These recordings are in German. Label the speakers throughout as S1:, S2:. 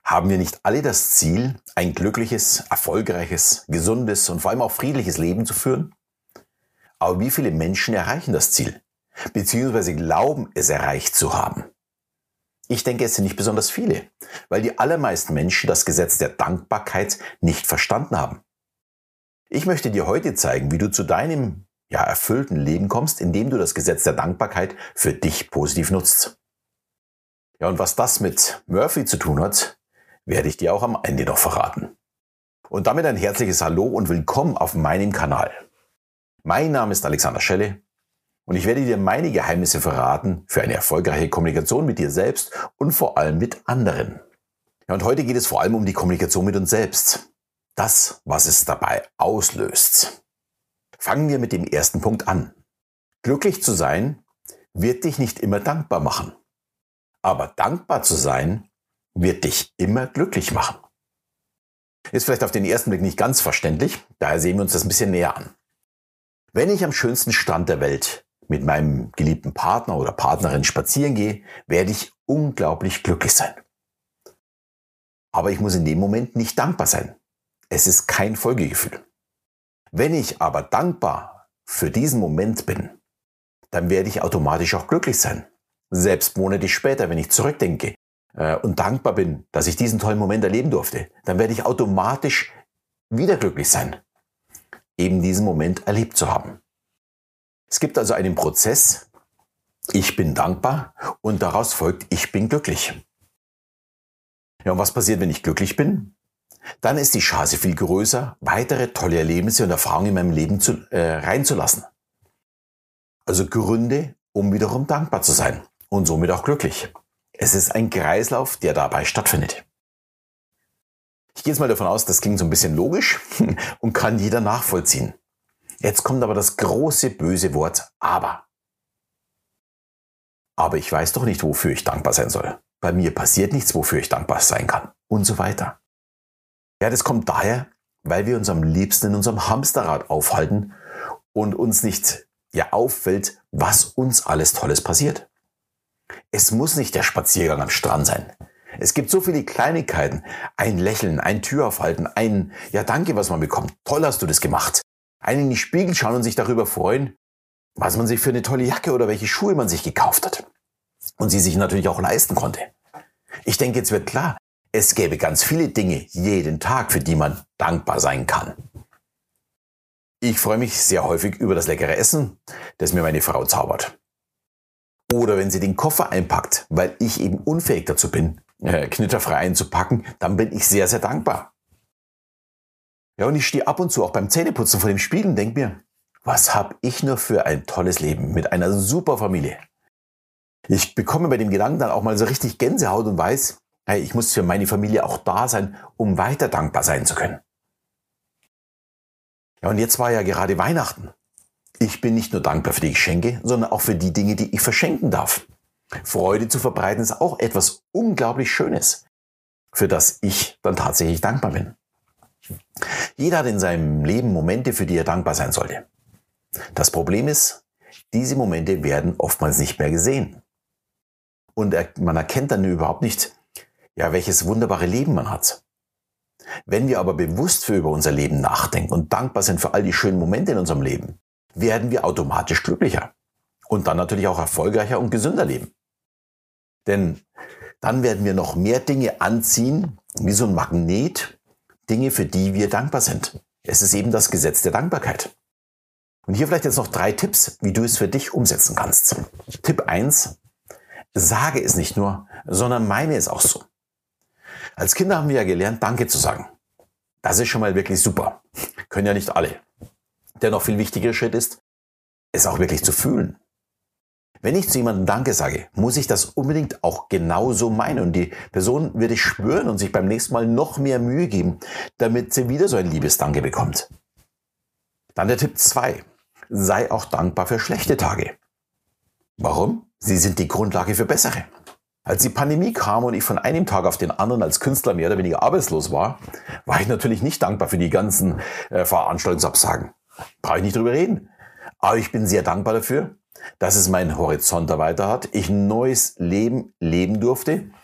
S1: Haben wir nicht alle das Ziel, ein glückliches, erfolgreiches, gesundes und vor allem auch friedliches Leben zu führen? Aber wie viele Menschen erreichen das Ziel, beziehungsweise glauben, es erreicht zu haben? Ich denke, es sind nicht besonders viele, weil die allermeisten Menschen das Gesetz der Dankbarkeit nicht verstanden haben. Ich möchte dir heute zeigen, wie du zu deinem erfüllten Leben kommst, indem du das Gesetz der Dankbarkeit für dich positiv nutzt. Ja, und was das mit Murphy zu tun hat, werde ich dir auch am Ende noch verraten. Und damit ein herzliches Hallo und willkommen auf meinem Kanal. Mein Name ist Alexander Schelle und ich werde dir meine Geheimnisse verraten für eine erfolgreiche Kommunikation mit dir selbst und vor allem mit anderen. Ja, und heute geht es vor allem um die Kommunikation mit uns selbst. Das, was es dabei auslöst. Fangen wir mit dem ersten Punkt an. Glücklich zu sein, wird dich nicht immer dankbar machen. Aber dankbar zu sein, wird dich immer glücklich machen. Ist vielleicht auf den ersten Blick nicht ganz verständlich, daher sehen wir uns das ein bisschen näher an. Wenn ich am schönsten Strand der Welt mit meinem geliebten Partner oder Partnerin spazieren gehe, werde ich unglaublich glücklich sein. Aber ich muss in dem Moment nicht dankbar sein. Es ist kein Folgegefühl. Wenn ich aber dankbar für diesen Moment bin, dann werde ich automatisch auch glücklich sein. Selbst Monate später, wenn ich zurückdenke und dankbar bin, dass ich diesen tollen Moment erleben durfte, dann werde ich automatisch wieder glücklich sein, eben diesen Moment erlebt zu haben. Es gibt also einen Prozess, ich bin dankbar und daraus folgt, ich bin glücklich. Ja, und was passiert, wenn ich glücklich bin? Dann ist die Chance viel größer, weitere tolle Erlebnisse und Erfahrungen in meinem Leben reinzulassen. Also Gründe, um wiederum dankbar zu sein und somit auch glücklich. Es ist ein Kreislauf, der dabei stattfindet. Ich gehe jetzt mal davon aus, das klingt so ein bisschen logisch und kann jeder nachvollziehen. Jetzt kommt aber das große böse Wort aber. Aber ich weiß doch nicht, wofür ich dankbar sein soll. Bei mir passiert nichts, wofür ich dankbar sein kann und so weiter. Ja, das kommt daher, weil wir uns am liebsten in unserem Hamsterrad aufhalten und uns nicht auffällt, was uns alles Tolles passiert. Es muss nicht der Spaziergang am Strand sein. Es gibt so viele Kleinigkeiten. Ein Lächeln, ein Türaufhalten, ein Danke, was man bekommt. Toll hast du das gemacht. Einen in den Spiegel schauen und sich darüber freuen, was man sich für eine tolle Jacke oder welche Schuhe man sich gekauft hat. Und sie sich natürlich auch leisten konnte. Ich denke, jetzt wird klar, es gäbe ganz viele Dinge jeden Tag, für die man dankbar sein kann. Ich freue mich sehr häufig über das leckere Essen, das mir meine Frau zaubert. Oder wenn sie den Koffer einpackt, weil ich eben unfähig dazu bin, knitterfrei einzupacken, dann bin ich sehr, sehr dankbar. Ja, und ich stehe ab und zu auch beim Zähneputzen vor dem Spiegel und denke mir, was habe ich nur für ein tolles Leben mit einer super Familie. Ich bekomme bei dem Gedanken dann auch mal so richtig Gänsehaut und weiß, hey, ich muss für meine Familie auch da sein, um weiter dankbar sein zu können. Ja, und jetzt war ja gerade Weihnachten. Ich bin nicht nur dankbar für die Geschenke, sondern auch für die Dinge, die ich verschenken darf. Freude zu verbreiten ist auch etwas unglaublich Schönes, für das ich dann tatsächlich dankbar bin. Jeder hat in seinem Leben Momente, für die er dankbar sein sollte. Das Problem ist, diese Momente werden oftmals nicht mehr gesehen. Und man erkennt dann überhaupt nicht, welches wunderbare Leben man hat. Wenn wir aber bewusst über unser Leben nachdenken und dankbar sind für all die schönen Momente in unserem Leben, werden wir automatisch glücklicher und dann natürlich auch erfolgreicher und gesünder leben. Denn dann werden wir noch mehr Dinge anziehen, wie so ein Magnet, Dinge, für die wir dankbar sind. Es ist eben das Gesetz der Dankbarkeit. Und hier vielleicht jetzt noch 3 Tipps, wie du es für dich umsetzen kannst. Tipp 1, sage es nicht nur, sondern meine es auch so. Als Kinder haben wir ja gelernt, Danke zu sagen. Das ist schon mal wirklich super. Können ja nicht alle. Der noch viel wichtigere Schritt ist, es auch wirklich zu fühlen. Wenn ich zu jemandem Danke sage, muss ich das unbedingt auch genauso meinen. Und die Person wird es spüren und sich beim nächsten Mal noch mehr Mühe geben, damit sie wieder so ein liebes Danke bekommt. Dann der Tipp 2. Sei auch dankbar für schlechte Tage. Warum? Sie sind die Grundlage für bessere. Als die Pandemie kam und ich von einem Tag auf den anderen als Künstler mehr oder weniger arbeitslos war, war ich natürlich nicht dankbar für die ganzen Veranstaltungsabsagen. Brauche ich nicht drüber reden. Aber ich bin sehr dankbar dafür, dass es meinen Horizont erweitert hat, ich ein neues Leben leben durfte,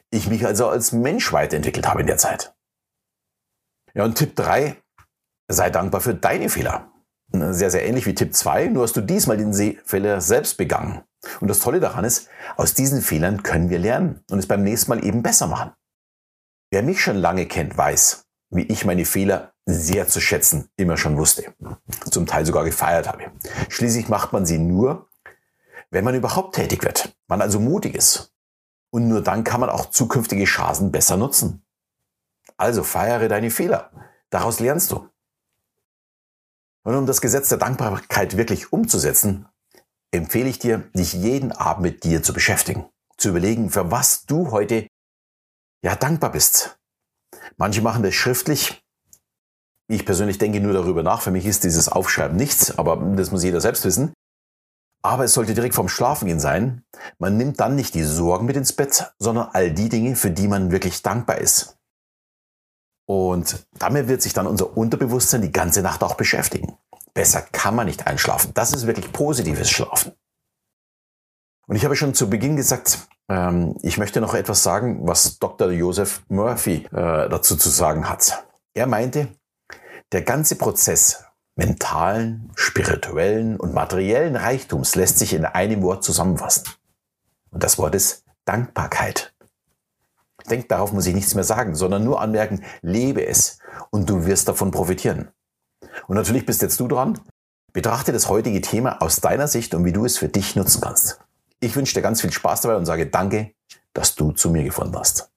S1: ich mich also als Mensch weiterentwickelt habe in der Zeit. Ja, und Tipp 3, sei dankbar für deine Fehler. Sehr, sehr ähnlich wie Tipp 2, nur hast du diesmal den Fehler selbst begangen. Und das Tolle daran ist, aus diesen Fehlern können wir lernen und es beim nächsten Mal eben besser machen. Wer mich schon lange kennt, weiß, wie ich meine Fehler sehr zu schätzen immer schon wusste. Zum Teil sogar gefeiert habe. Schließlich macht man sie nur, wenn man überhaupt tätig wird. Man also mutig ist. Und nur dann kann man auch zukünftige Chancen besser nutzen. Also feiere deine Fehler. Daraus lernst du. Und um das Gesetz der Dankbarkeit wirklich umzusetzen, empfehle ich dir, dich jeden Abend mit dir zu beschäftigen. Zu überlegen, für was du heute dankbar bist. Manche machen das schriftlich. Ich persönlich denke nur darüber nach. Für mich ist dieses Aufschreiben nichts, aber das muss jeder selbst wissen. Aber es sollte direkt vorm Schlafengehen sein. Man nimmt dann nicht die Sorgen mit ins Bett, sondern all die Dinge, für die man wirklich dankbar ist. Und damit wird sich dann unser Unterbewusstsein die ganze Nacht auch beschäftigen. Besser kann man nicht einschlafen. Das ist wirklich positives Schlafen. Und ich habe schon zu Beginn gesagt, ich möchte noch etwas sagen, was Dr. Joseph Murphy dazu zu sagen hat. Er meinte, der ganze Prozess mentalen, spirituellen und materiellen Reichtums lässt sich in einem Wort zusammenfassen. Und das Wort ist Dankbarkeit. Denk, darauf muss ich nichts mehr sagen, sondern nur anmerken, lebe es und du wirst davon profitieren. Und natürlich bist jetzt du dran. Betrachte das heutige Thema aus deiner Sicht und wie du es für dich nutzen kannst. Ich wünsche dir ganz viel Spaß dabei und sage danke, dass du zu mir gefunden hast.